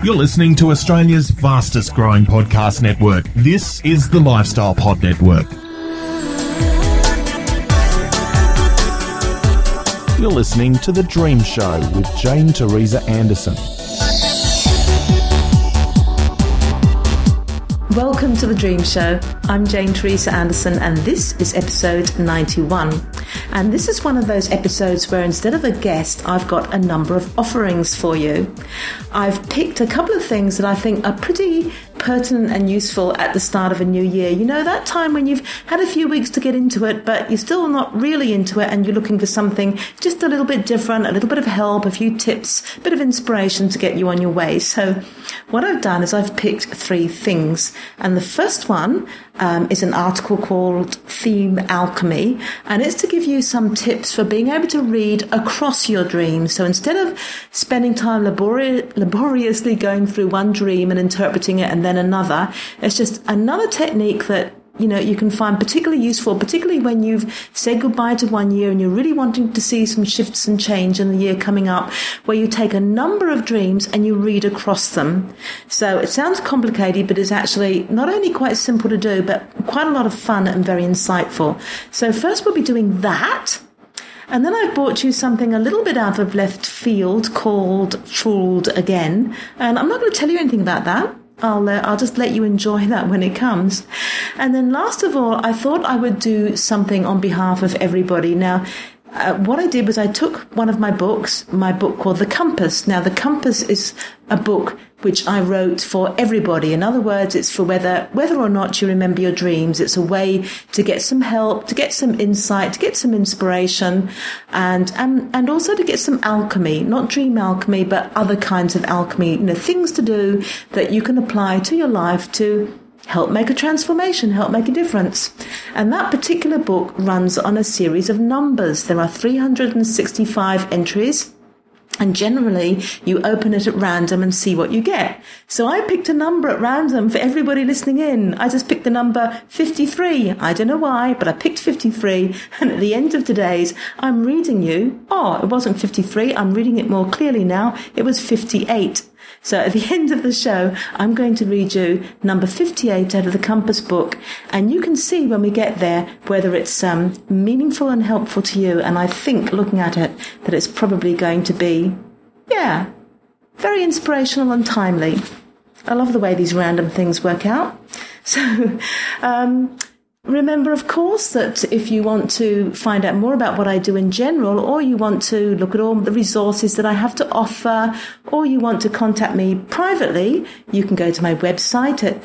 You're listening to Australia's fastest growing podcast network. This is the Lifestyle Pod Network. You're listening to The Dream Show with Jane Teresa Anderson. Welcome to The Dream Show. I'm Jane Teresa Anderson and this is episode 91. And this is one of those episodes where instead of a guest, I've got a number of offerings for you. I've picked a couple of things that I think are pretty pertinent and useful at the start of a new year. You know, that time when you've had a few weeks to get into it, but you're still not really into it and you're looking for something just a little bit different, a little bit of help, a few tips, a bit of inspiration to get you on your way. So what I've done is I've picked three things. And the first one is an article called Theme Alchemy, and it's to give you some tips for being able to read across your dreams. So instead of spending time laboriously going through one dream and interpreting it and then another, it's just another technique that you can find particularly useful, particularly when you've said goodbye to one year and you're really wanting to see some shifts and change in the year coming up, where you take a number of dreams and you read across them. So it sounds complicated, but it's actually not only quite simple to do, but quite a lot of fun and very insightful. So first we'll be doing that. And then I've brought you something a little bit out of left field called Fooled Again. And I'm not going to tell you anything about that. I'll just let you enjoy that when it comes. And then last of all, I thought I would do something on behalf of everybody. Now, what I did was I took one of my book called The Compass. Now, The Compass is a book which I wrote for everybody. In other words, it's for whether or not you remember your dreams. It's a way to get some help, to get some insight, to get some inspiration, and also to get some alchemy, not dream alchemy, but other kinds of alchemy, things to do that you can apply to your life to help make a transformation, help make a difference. And that particular book runs on a series of numbers. There are 365 entries. And generally, you open it at random and see what you get. So I picked a number at random for everybody listening in. I just picked the number 53. I don't know why, but I picked 53. And at the end of today's, I'm reading you. Oh, it wasn't 53. I'm reading it more clearly now. It was 58. So at the end of the show, I'm going to read you number 58 out of the Compass book, and you can see when we get there whether it's meaningful and helpful to you. And I think, looking at it, that it's probably going to be, very inspirational and timely. I love the way these random things work out. So, remember, of course, that if you want to find out more about what I do in general, or you want to look at all the resources that I have to offer, or you want to contact me privately, you can go to my website at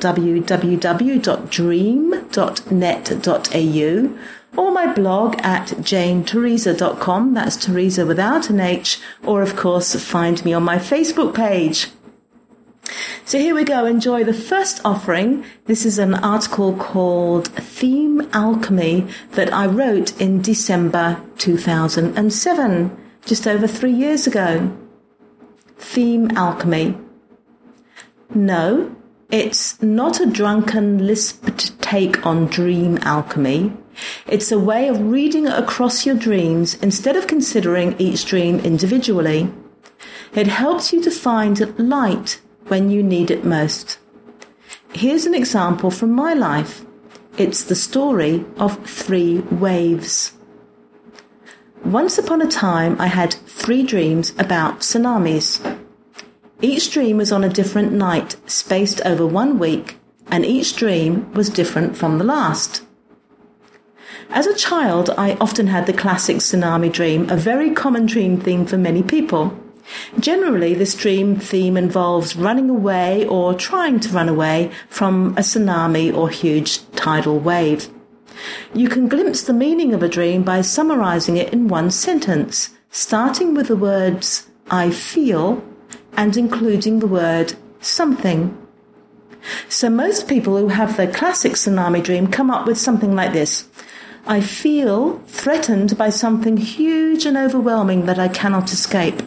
www.dream.net.au, or my blog at janeteresa.com. That's Teresa without an H, or of course find me on my Facebook page. So here we go. Enjoy the first offering. This is an article called Theme Alchemy that I wrote in December 2007, just over 3 years ago. Theme Alchemy. No, it's not a drunken lisped take on dream alchemy. It's a way of reading across your dreams instead of considering each dream individually. It helps you to find light when you need it most. Here's an example from my life. It's the story of 3 waves. Once upon a time, I had 3 dreams about tsunamis. Each dream was on a different night, spaced over 1 week, and each dream was different from the last. As a child, I often had the classic tsunami dream, a very common dream theme for many people. Generally, this dream theme involves running away or trying to run away from a tsunami or huge tidal wave. You can glimpse the meaning of a dream by summarizing it in one sentence, starting with the words, I feel, and including the word something. So most people who have the classic tsunami dream come up with something like this. I feel threatened by something huge and overwhelming that I cannot escape.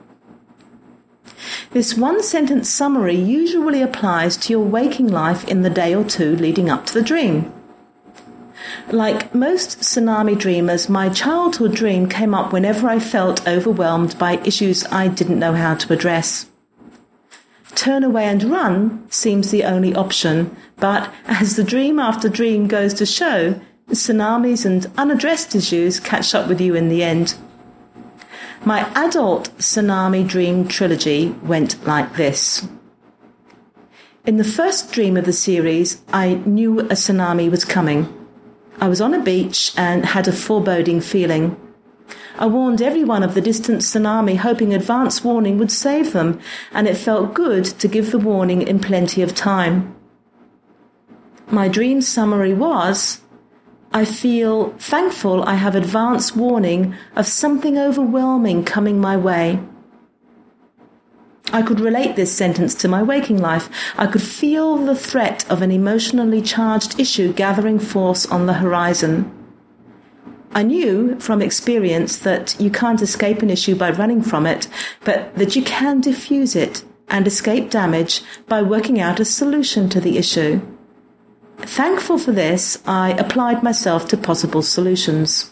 This one-sentence summary usually applies to your waking life in the day or two leading up to the dream. Like most tsunami dreamers, my childhood dream came up whenever I felt overwhelmed by issues I didn't know how to address. Turn away and run seems the only option, but as the dream after dream goes to show, tsunamis and unaddressed issues catch up with you in the end. My adult tsunami dream trilogy went like this. In the first dream of the series, I knew a tsunami was coming. I was on a beach and had a foreboding feeling. I warned everyone of the distant tsunami, hoping advance warning would save them, and it felt good to give the warning in plenty of time. My dream summary was, I feel thankful I have advance warning of something overwhelming coming my way. I could relate this sentence to my waking life. I could feel the threat of an emotionally charged issue gathering force on the horizon. I knew from experience that you can't escape an issue by running from it, but that you can diffuse it and escape damage by working out a solution to the issue. Thankful for this, I applied myself to possible solutions.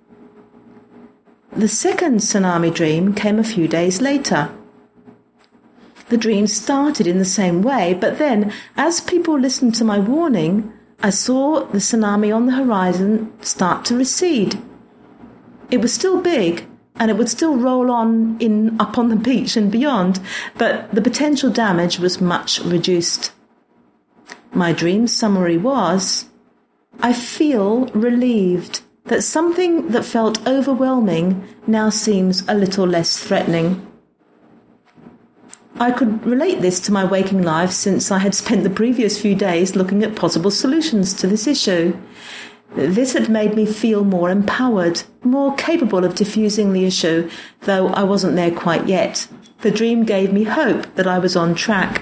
The second tsunami dream came a few days later. The dream started in the same way, but then, as people listened to my warning, I saw the tsunami on the horizon start to recede. It was still big, and it would still roll on up on the beach and beyond, but the potential damage was much reduced. My dream summary was, I feel relieved that something that felt overwhelming now seems a little less threatening. I could relate this to my waking life since I had spent the previous few days looking at possible solutions to this issue. This had made me feel more empowered, more capable of diffusing the issue, though I wasn't there quite yet. The dream gave me hope that I was on track.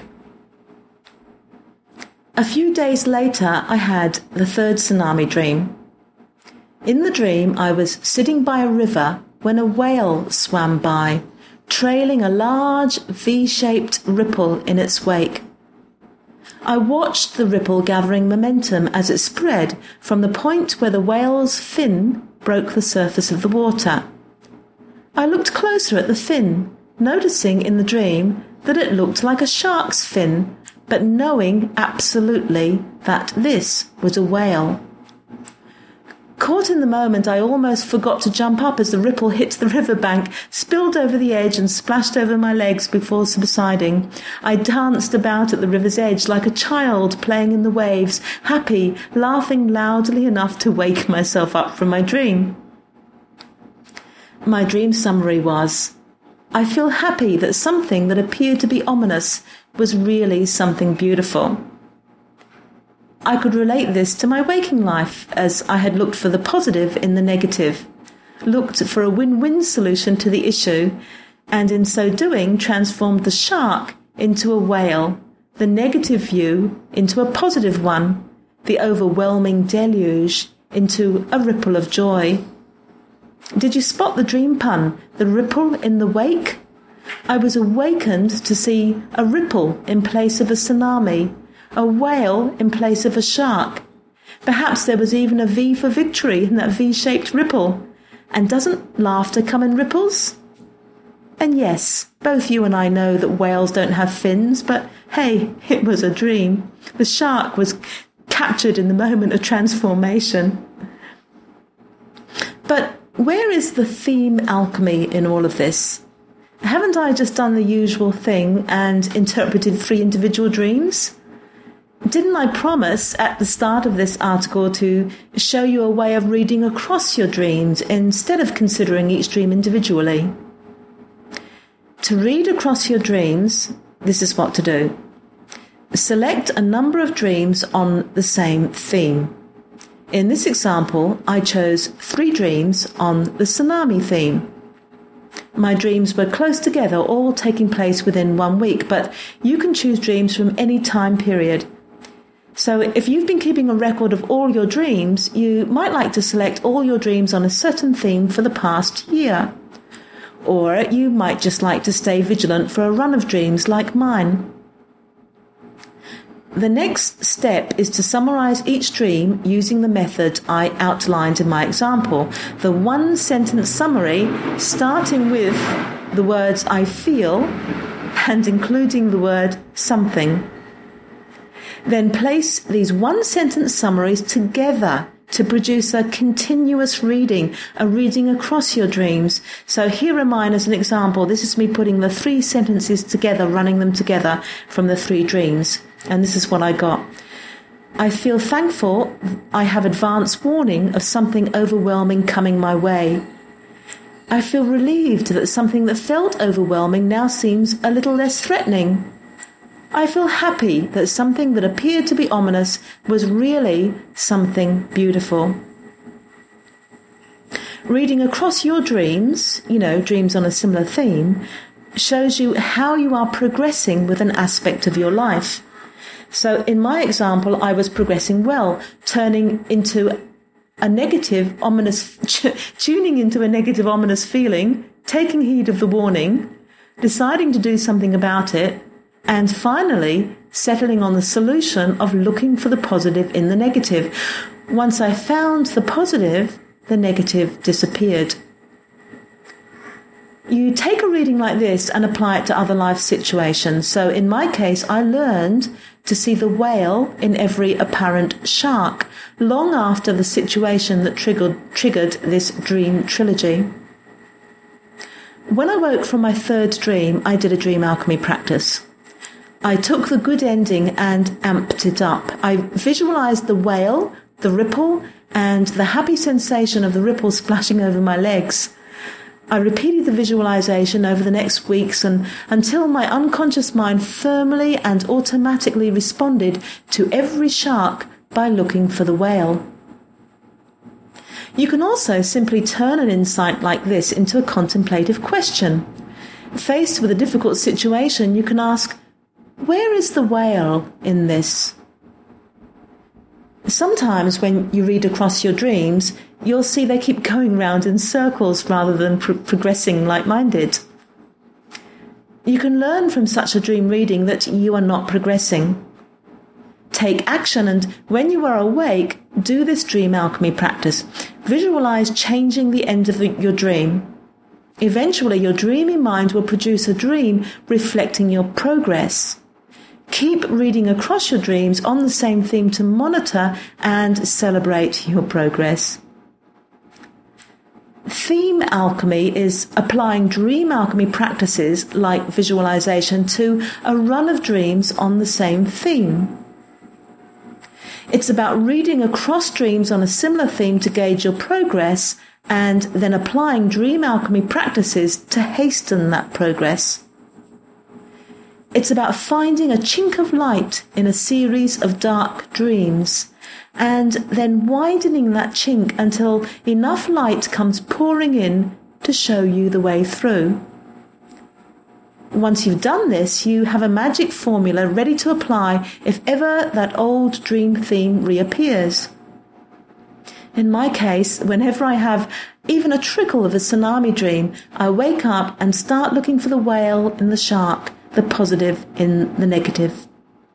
A few days later, I had the third tsunami dream. In the dream, I was sitting by a river when a whale swam by, trailing a large V-shaped ripple in its wake. I watched the ripple gathering momentum as it spread from the point where the whale's fin broke the surface of the water. I looked closer at the fin, noticing in the dream that it looked like a shark's fin, but knowing absolutely that this was a whale. Caught in the moment, I almost forgot to jump up as the ripple hit the riverbank, spilled over the edge and splashed over my legs before subsiding. I danced about at the river's edge like a child playing in the waves, happy, laughing loudly enough to wake myself up from my dream. My dream summary was, I feel happy that something that appeared to be ominous was really something beautiful. I could relate this to my waking life, as I had looked for the positive in the negative, looked for a win-win solution to the issue, and in so doing transformed the shark into a whale, the negative view into a positive one, the overwhelming deluge into a ripple of joy. Did you spot the dream pun, the ripple in the wake? I was awakened to see a ripple in place of a tsunami, a whale in place of a shark. Perhaps there was even a V for victory in that V-shaped ripple. And doesn't laughter come in ripples? And yes, both you and I know that whales don't have fins, but hey, it was a dream. The shark was captured in the moment of transformation. But where is the theme alchemy in all of this? Haven't I just done the usual thing and interpreted 3 individual dreams? Didn't I promise at the start of this article to show you a way of reading across your dreams instead of considering each dream individually? To read across your dreams, this is what to do. Select a number of dreams on the same theme. In this example, I chose 3 dreams on the tsunami theme. My dreams were close together, all taking place within 1 week, but you can choose dreams from any time period. So if you've been keeping a record of all your dreams, you might like to select all your dreams on a certain theme for the past year. Or you might just like to stay vigilant for a run of dreams like mine. The next step is to summarize each dream using the method I outlined in my example. The 1-sentence summary, starting with the words I feel, and including the word something. Then place these one-sentence summaries together to produce a continuous reading, a reading across your dreams. So here are mine as an example. This is me putting the 3 sentences together, running them together from the 3 dreams. And this is what I got. I feel thankful I have advance warning of something overwhelming coming my way. I feel relieved that something that felt overwhelming now seems a little less threatening. I feel happy that something that appeared to be ominous was really something beautiful. Reading across your dreams, dreams on a similar theme, shows you how you are progressing with an aspect of your life. So in my example, I was progressing well, turning into a negative, ominous, tuning into a negative, ominous feeling, taking heed of the warning, deciding to do something about it, and finally settling on the solution of looking for the positive in the negative. Once I found the positive, the negative disappeared. You take a reading like this and apply it to other life situations. So in my case, I learned to see the whale in every apparent shark, long after the situation that triggered this dream trilogy. When I woke from my 3rd dream, I did a dream alchemy practice. I took the good ending and amped it up. I visualized the whale, the ripple, and the happy sensation of the ripple splashing over my legs. I repeated the visualization over the next weeks until my unconscious mind firmly and automatically responded to every shark by looking for the whale. You can also simply turn an insight like this into a contemplative question. Faced with a difficult situation, you can ask, where is the whale in this? Sometimes when you read across your dreams, you'll see they keep going round in circles rather than progressing like mine did. You can learn from such a dream reading that you are not progressing. Take action, and when you are awake, do this dream alchemy practice. Visualize changing the end of your dream. Eventually, your dreamy mind will produce a dream reflecting your progress. Keep reading across your dreams on the same theme to monitor and celebrate your progress. Theme alchemy is applying dream alchemy practices like visualization to a run of dreams on the same theme. It's about reading across dreams on a similar theme to gauge your progress and then applying dream alchemy practices to hasten that progress. It's about finding a chink of light in a series of dark dreams and then widening that chink until enough light comes pouring in to show you the way through. Once you've done this, you have a magic formula ready to apply if ever that old dream theme reappears. In my case, whenever I have even a trickle of a tsunami dream, I wake up and start looking for the whale in the shark, the positive in the negative.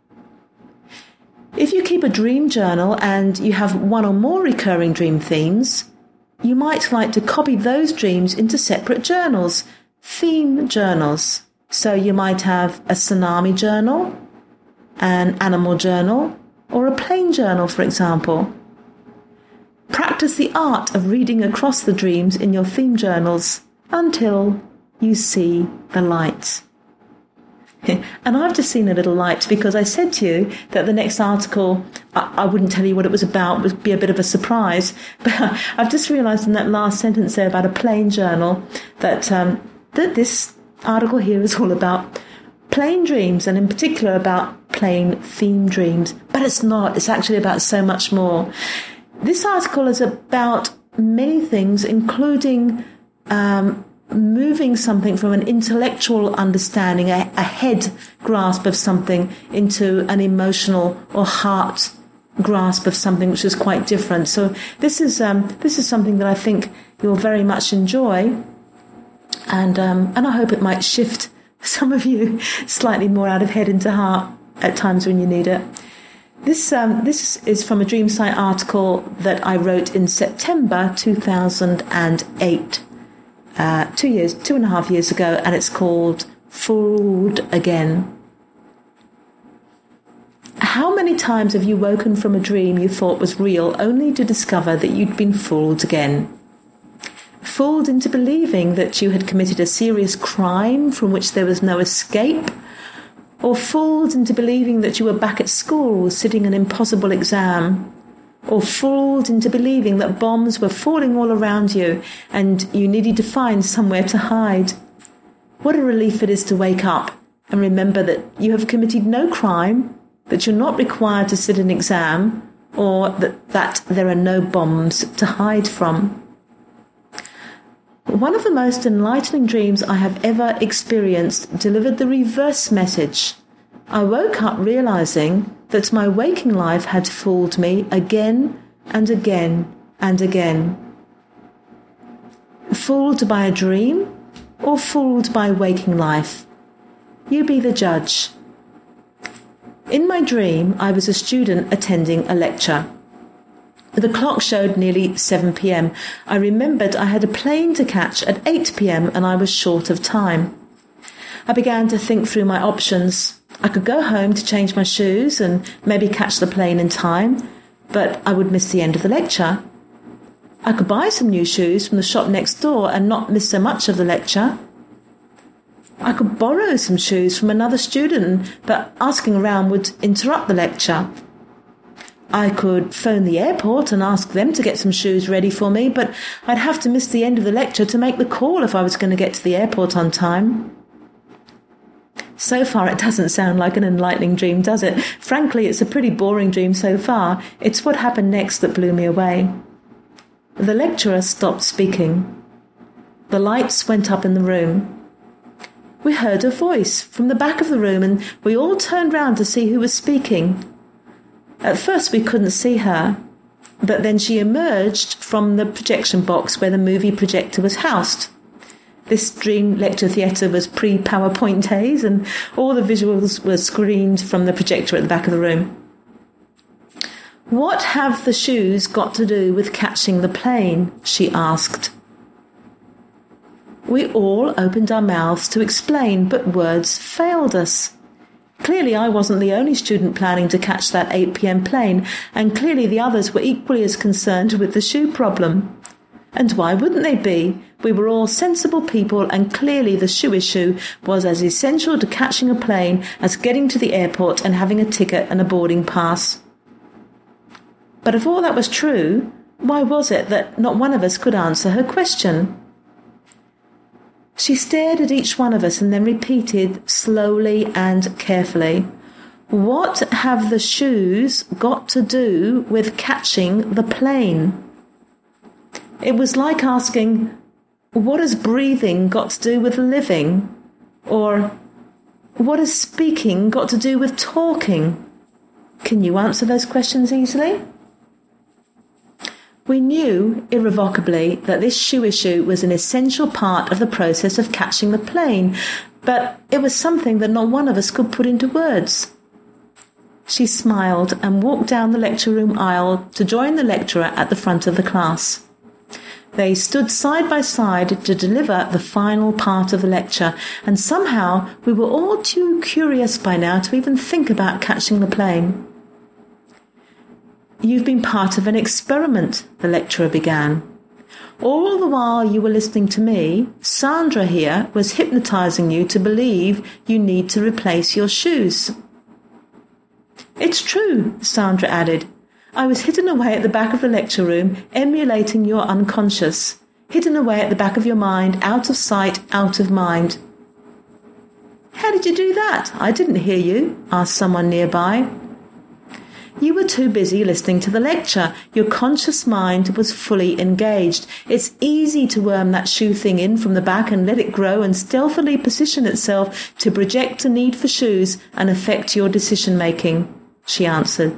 If you keep a dream journal and you have one or more recurring dream themes, you might like to copy those dreams into separate journals, theme journals. So you might have a tsunami journal, an animal journal, or a plane journal, for example. Practice the art of reading across the dreams in your theme journals until you see the light. And I've just seen a little light because I said to you that the next article, I wouldn't tell you what it was about, would be a bit of a surprise. But I've just realised in that last sentence there about a plane journal that this article here is all about plane dreams, and in particular about plane theme dreams. But it's not. It's actually about so much more. This article is about many things, including moving something from an intellectual understanding, a head grasp of something, into an emotional or heart grasp of something, which is quite different. So this is something that I think you'll very much enjoy, and I hope it might shift some of you slightly more out of head into heart at times when you need it. This is from a DreamSight article that I wrote in September 2008. 2.5 years ago, and it's called fooled again. How many times have you woken from a dream you thought was real only to discover that you'd been fooled again? Fooled into believing that you had committed a serious crime from which there was no escape, or fooled into believing that you were back at school sitting an impossible exam, or fooled into believing that bombs were falling all around you and you needed to find somewhere to hide. What a relief it is to wake up and remember that you have committed no crime, that you're not required to sit an exam, or that there are no bombs to hide from. One of the most enlightening dreams I have ever experienced delivered the reverse message. I woke up realizing that my waking life had fooled me again and again and again. Fooled by a dream or fooled by waking life? You be the judge. In my dream, I was a student attending a lecture. The clock showed nearly 7 p.m. I remembered I had a plane to catch at 8 p.m. and I was short of time. I began to think through my options. I could go home to change my shoes and maybe catch the plane in time, but I would miss the end of the lecture. I could buy some new shoes from the shop next door and not miss so much of the lecture. I could borrow some shoes from another student, but asking around would interrupt the lecture. I could phone the airport and ask them to get some shoes ready for me, but I'd have to miss the end of the lecture to make the call if I was going to get to the airport on time. So far, it doesn't sound like an enlightening dream, does it? Frankly, it's a pretty boring dream so far. It's what happened next that blew me away. The lecturer stopped speaking. The lights went up in the room. We heard a voice from the back of the room and we all turned round to see who was speaking. At first we couldn't see her, but then she emerged from the projection box where the movie projector was housed. This dream lecture theatre was pre-PowerPoint days and all the visuals were screened from the projector at the back of the room. "What have the shoes got to do with catching the plane?" she asked. We all opened our mouths to explain, but words failed us. Clearly I wasn't the only student planning to catch that 8 p.m. plane, and clearly the others were equally as concerned with the shoe problem. And why wouldn't they be? We were all sensible people, and clearly the shoe issue was as essential to catching a plane as getting to the airport and having a ticket and a boarding pass. But if all that was true, why was it that not one of us could answer her question? She stared at each one of us and then repeated slowly and carefully, "What have the shoes got to do with catching the plane?" It was like asking, "What has breathing got to do with living?" Or, "What has speaking got to do with talking?" Can you answer those questions easily? We knew irrevocably that this shoe issue was an essential part of the process of catching the plane, but it was something that not one of us could put into words. She smiled and walked down the lecture room aisle to join the lecturer at the front of the class. They stood side by side to deliver the final part of the lecture, and somehow we were all too curious by now to even think about catching the plane. "You've been part of an experiment," the lecturer began. "All the while you were listening to me, Sandra here was hypnotizing you to believe you need to replace your shoes." "It's true," Sandra added. "I was hidden away at the back of the lecture room, emulating your unconscious, hidden away at the back of your mind, out of sight, out of mind." "How did you do that? I didn't hear you," asked someone nearby. "You were too busy listening to the lecture. Your conscious mind was fully engaged. It's easy to worm that shoe thing in from the back and let it grow and stealthily position itself to project a need for shoes and affect your decision-making," she answered.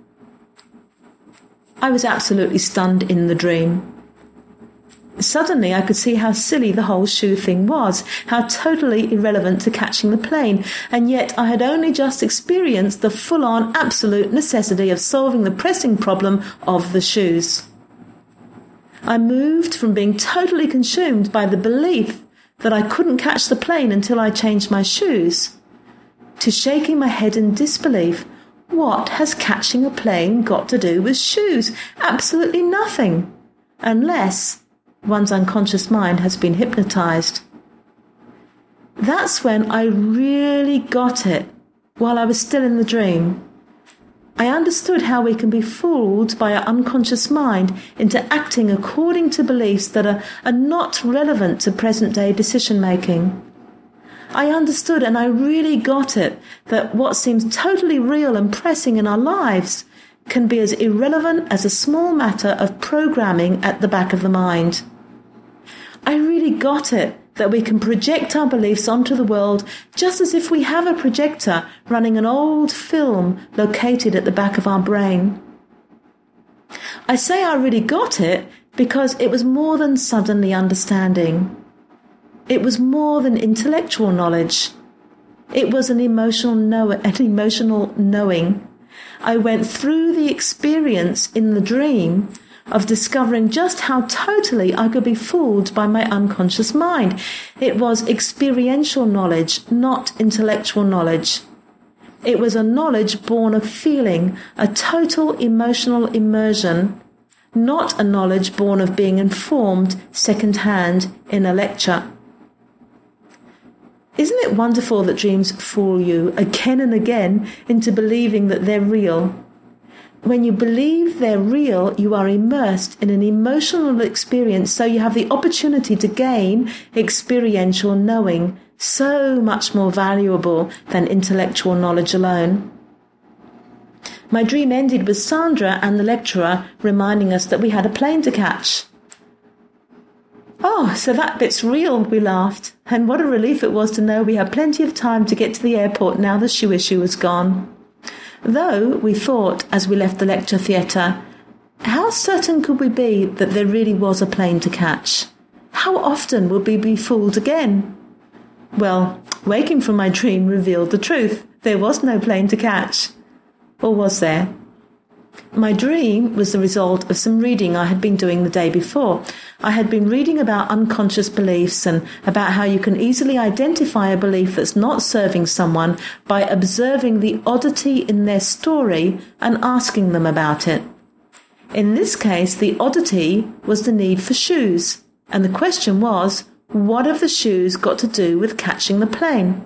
I was absolutely stunned in the dream. Suddenly I could see how silly the whole shoe thing was, how totally irrelevant to catching the plane, and yet I had only just experienced the full-on absolute necessity of solving the pressing problem of the shoes. I moved from being totally consumed by the belief that I couldn't catch the plane until I changed my shoes, to shaking my head in disbelief. What has catching a plane got to do with shoes? Absolutely nothing, unless one's unconscious mind has been hypnotized. That's when I really got it, while I was still in the dream. I understood how we can be fooled by our unconscious mind into acting according to beliefs that are not relevant to present-day decision-making. I understood, and I really got it, that what seems totally real and pressing in our lives can be as irrelevant as a small matter of programming at the back of the mind. I really got it, that we can project our beliefs onto the world just as if we have a projector running an old film located at the back of our brain. I say I really got it because it was more than suddenly understanding. It was more than intellectual knowledge. It was an emotional knowing. I went through the experience in the dream of discovering just how totally I could be fooled by my unconscious mind. It was experiential knowledge, not intellectual knowledge. It was a knowledge born of feeling, a total emotional immersion, not a knowledge born of being informed second-hand in a lecture. Isn't it wonderful that dreams fool you again and again into believing that they're real? When you believe they're real, you are immersed in an emotional experience, so you have the opportunity to gain experiential knowing, so much more valuable than intellectual knowledge alone. My dream ended with Sandra and the lecturer reminding us that we had a plane to catch. "Oh, so that bit's real," we laughed, and what a relief it was to know we had plenty of time to get to the airport now the shoe issue was gone. Though, we thought, as we left the lecture theatre, how certain could we be that there really was a plane to catch? How often would we be fooled again? Well, waking from my dream revealed the truth. There was no plane to catch. Or was there? My dream was the result of some reading I had been doing the day before. I had been reading about unconscious beliefs and about how you can easily identify a belief that's not serving someone by observing the oddity in their story and asking them about it. In this case, the oddity was the need for shoes, and the question was, what have the shoes got to do with catching the plane?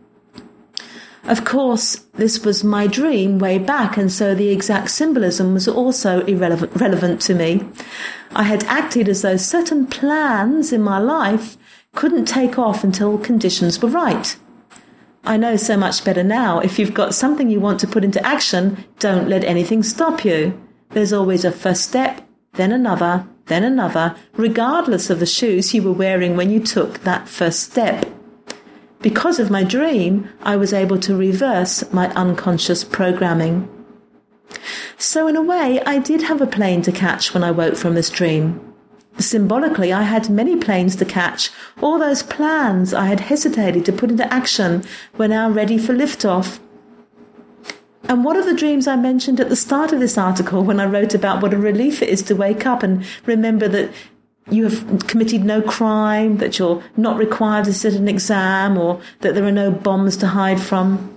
Of course, this was my dream way back, and so the exact symbolism was also relevant to me. I had acted as though certain plans in my life couldn't take off until conditions were right. I know so much better now. If you've got something you want to put into action, don't let anything stop you. There's always a first step, then another, regardless of the shoes you were wearing when you took that first step. Because of my dream, I was able to reverse my unconscious programming. So in a way, I did have a plane to catch when I woke from this dream. Symbolically, I had many planes to catch. All those plans I had hesitated to put into action were now ready for liftoff. And what of the dreams I mentioned at the start of this article when I wrote about what a relief it is to wake up and remember that you have committed no crime, that you're not required to sit an exam, or that there are no bombs to hide from?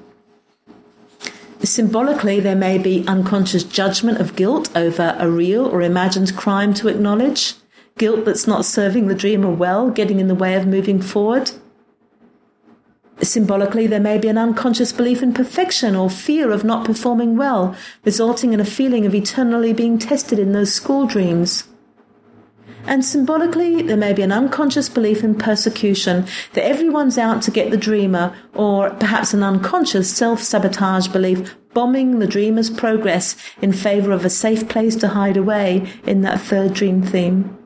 Symbolically, there may be unconscious judgment of guilt over a real or imagined crime to acknowledge, guilt that's not serving the dreamer well, getting in the way of moving forward. Symbolically, there may be an unconscious belief in perfection or fear of not performing well, resulting in a feeling of eternally being tested in those school dreams. And symbolically, there may be an unconscious belief in persecution, that everyone's out to get the dreamer, or perhaps an unconscious self-sabotage belief bombing the dreamer's progress in favour of a safe place to hide away in that third dream theme.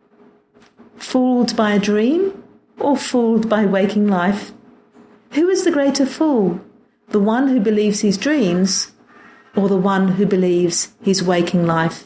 Fooled by a dream, or fooled by waking life? Who is the greater fool? The one who believes his dreams, or the one who believes his waking life?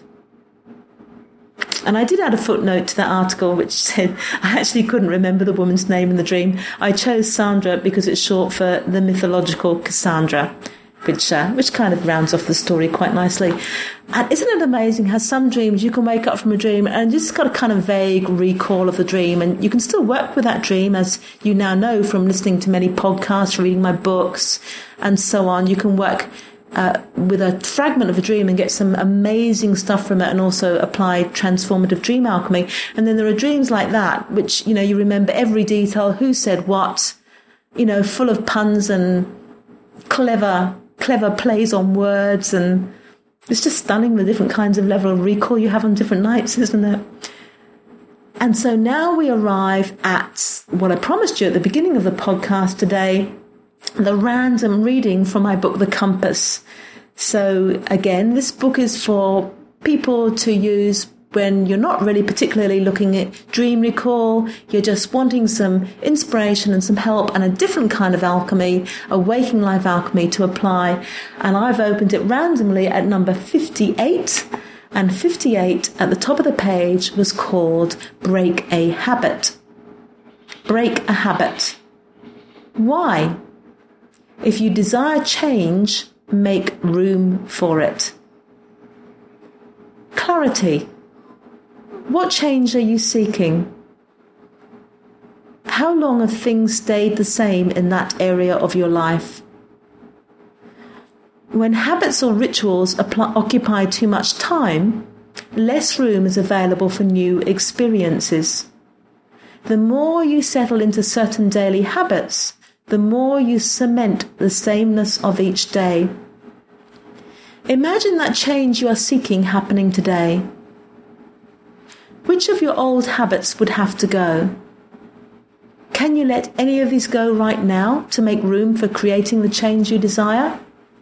And I did add a footnote to that article which said I actually couldn't remember the woman's name in the dream. I chose Sandra because it's short for the mythological Cassandra. which kind of rounds off the story quite nicely. And isn't it amazing how some dreams you can wake up from a dream and just got a kind of vague recall of the dream, and you can still work with that dream, as you now know from listening to many podcasts, reading my books, and so on. You can work with a fragment of a dream and get some amazing stuff from it, and also apply transformative dream alchemy. And then there are dreams like that, which, you remember every detail, who said what, full of puns and clever plays on words, and it's just stunning the different kinds of level of recall you have on different nights, isn't it? And so now we arrive at what I promised you at the beginning of the podcast today, the random reading from my book, The Compass. So again, this book is for people to use when you're not really particularly looking at dream recall, you're just wanting some inspiration and some help and a different kind of alchemy, a waking life alchemy to apply. And I've opened it randomly at number 58. And 58 at the top of the page was called Break a Habit. Break a habit. Why? If you desire change, make room for it. Clarity. What change are you seeking? How long have things stayed the same in that area of your life? When habits or rituals occupy too much time, less room is available for new experiences. The more you settle into certain daily habits, the more you cement the sameness of each day. Imagine that change you are seeking happening today. Which of your old habits would have to go? Can you let any of these go right now to make room for creating the change you desire?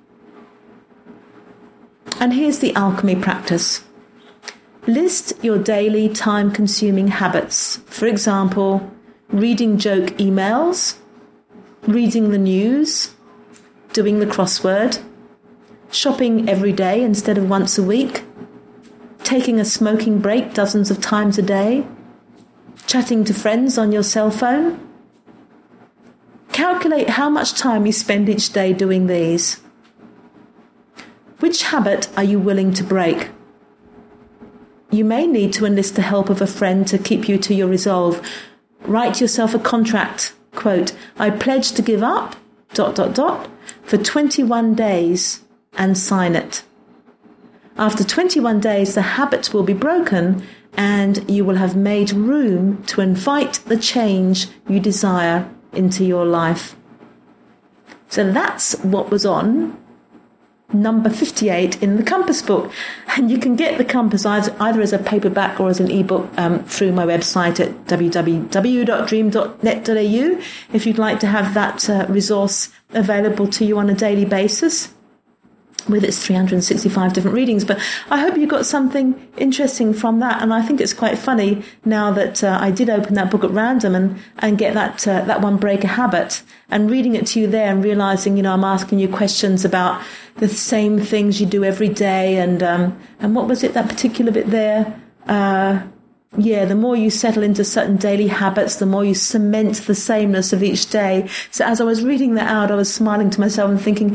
And here's the alchemy practice. List your daily time-consuming habits. For example, reading joke emails, reading the news, doing the crossword, shopping every day instead of once a week, taking a smoking break dozens of times a day, chatting to friends on your cell phone. Calculate how much time you spend each day doing these. Which habit are you willing to break? You may need to enlist the help of a friend to keep you to your resolve. Write yourself a contract. Quote, I pledge to give up, ... for 21 days, and sign it. After 21 days, the habit will be broken and you will have made room to invite the change you desire into your life. So that's what was on number 58 in the Compass book. And you can get the Compass either as a paperback or as an ebook through my website at www.dream.net.au if you'd like to have that resource available to you on a daily basis, with its 365 different readings. But I hope you got something interesting from that. And I think it's quite funny now that I did open that book at random and get that one, Break a Habit, and reading it to you there and realizing, I'm asking you questions about the same things you do every day. And what was it, that particular bit there? The more you settle into certain daily habits, the more you cement the sameness of each day. So as I was reading that out, I was smiling to myself and thinking,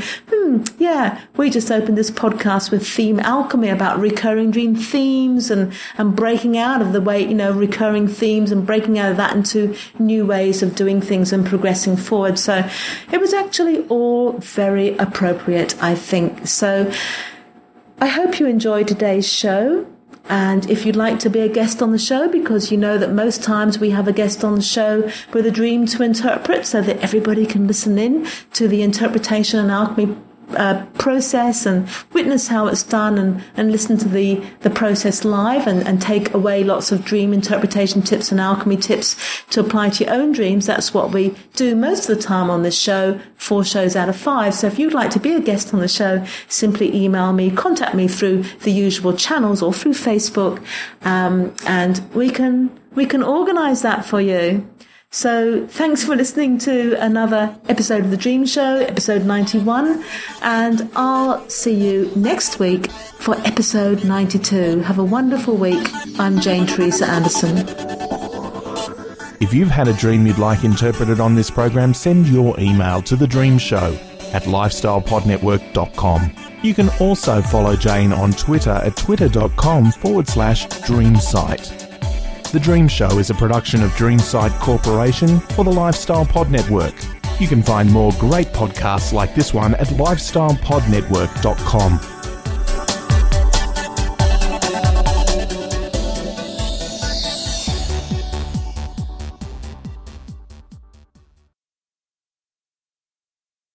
we just opened this podcast with theme alchemy about recurring dream themes and breaking out of the way, recurring themes and breaking out of that into new ways of doing things and progressing forward. So it was actually all very appropriate, I think. So I hope you enjoyed today's show. And if you'd like to be a guest on the show, because you know that most times we have a guest on the show with a dream to interpret so that everybody can listen in to the interpretation and alchemy process and witness how it's done and listen to the process live and take away lots of dream interpretation tips and alchemy tips to apply to your own dreams. That's what we do most of the time on this show, 4 shows out of 5. So if you'd like to be a guest on the show, simply email me, contact me through the usual channels or through Facebook, and we can organize that for you. So thanks for listening to another episode of The Dream Show, episode 91, and I'll see you next week for episode 92. Have a wonderful week. I'm Jane Teresa Anderson. If you've had a dream you'd like interpreted on this program, send your email to The Dream Show, at lifestylepodnetwork.com. You can also follow Jane on Twitter at twitter.com/dreamsite. The Dream Show is a production of Dreamsite Corporation for the Lifestyle Pod Network. You can find more great podcasts like this one at lifestylepodnetwork.com.